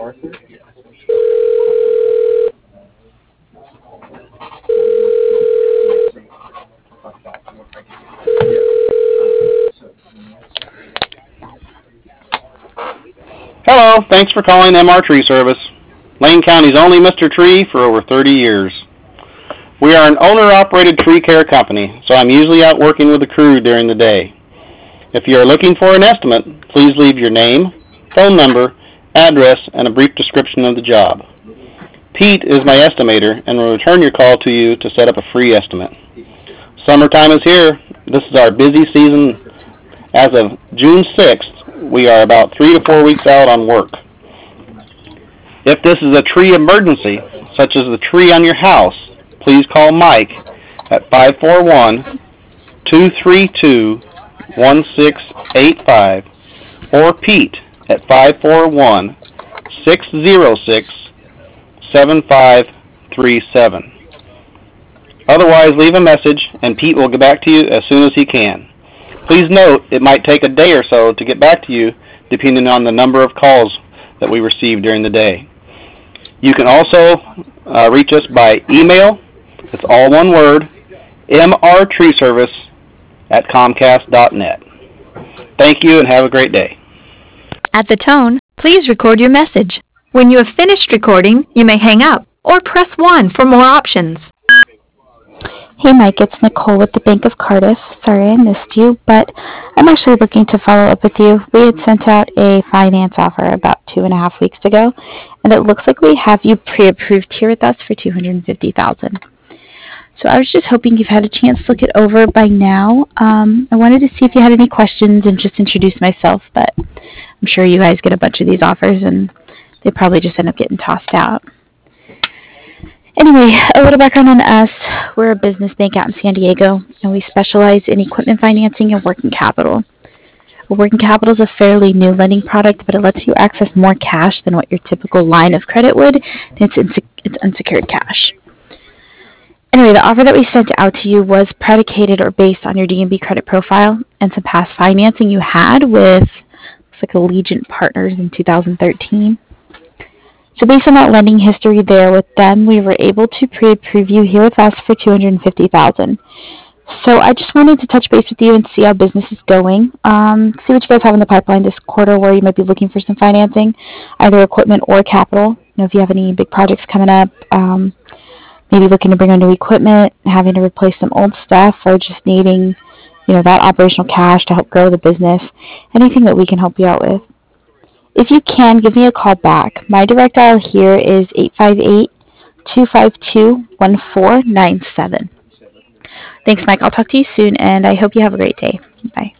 Hello, thanks for calling MR Tree Service, Lane County's only Mr. Tree for over 30 years. We are an owner-operated tree care company, so I'm usually out working with the crew during the day. If you are looking for an estimate, please leave your name, phone number, address, and a brief description of the job. Pete is my estimator and will return your call to you to set up a free estimate. Summertime is here. This is our busy season. As of June 6th, we are about 3 to 4 weeks out on work. If this is a tree emergency, such as the tree on your house, please call Mike at 541-232-1685 or Pete at 541-606-7537. Otherwise, leave a message and Pete will get back to you as soon as he can. Please note it might take a day or so to get back to you depending on the number of calls that we receive during the day. You can also reach us by email. It's all one word, mrtreeservice@comcast.net. Thank you and have a great day. At the tone, please record your message. When you have finished recording, you may hang up or press 1 for more options. Hey Mike, it's Nicole with the Bank of Cardiff. Sorry I missed you, but I'm actually looking to follow up with you. We had sent out a finance offer about 2.5 weeks ago, and it looks like we have you pre-approved here with us for $250,000. So I was just hoping you've had a chance to look it over by now. I wanted to see if you had any questions and just introduce myself, but I'm sure you guys get a bunch of these offers, and they probably just end up getting tossed out. Anyway, a little background on us. We're a business bank out in San Diego, and we specialize in equipment financing and working capital. Working capital is a fairly new lending product, but it lets you access more cash than what your typical line of credit would, and it's unsecured cash. Anyway, the offer that we sent out to you was predicated or based on your D&B credit profile and some past financing you had with, looks like, Allegiant Partners in 2013. So based on that lending history there with them, we were able to pre-approve you here with us for $250,000. So I just wanted to touch base with you and see how business is going. See what you guys have in the pipeline this quarter where you might be looking for some financing, either equipment or capital. You know, if you have any big projects coming up, maybe looking to bring on new equipment, having to replace some old stuff, or just needing, that operational cash to help grow the business. Anything that we can help you out with. If you can, give me a call back. My direct dial here is 858-252-1497. Thanks, Mike. I'll talk to you soon, and I hope you have a great day. Bye.